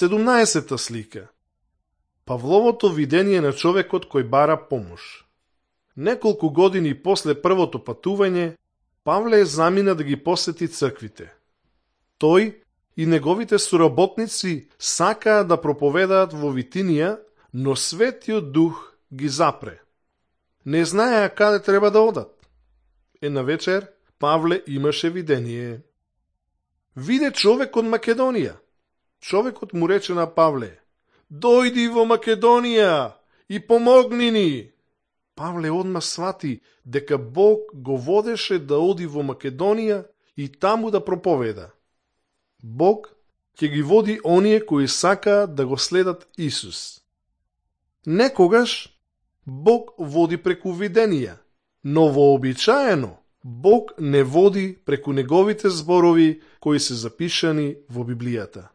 17-та слика. Павловото видение на човекот кој бара помош. Неколку години после првото патување, Павле замина да ги посети црквите. Тој и неговите соработници сакаа да проповедаат во Витинија, но Светиот Дух ги запре. Не знаеа каде треба да одат. Една вечер Павле имаше видение. Виде човек од Македонија. Човекот му рече на Павле: дојди во Македонија и помогни ни. Павле одма свати дека Бог го водеше да оди во Македонија и таму да проповеда. Бог ќе ги води оние кои сакаат да го следат Исус. Некогаш Бог води преку виденија, но вообичаено Бог не води преку неговите зборови кои се запишани во Библијата.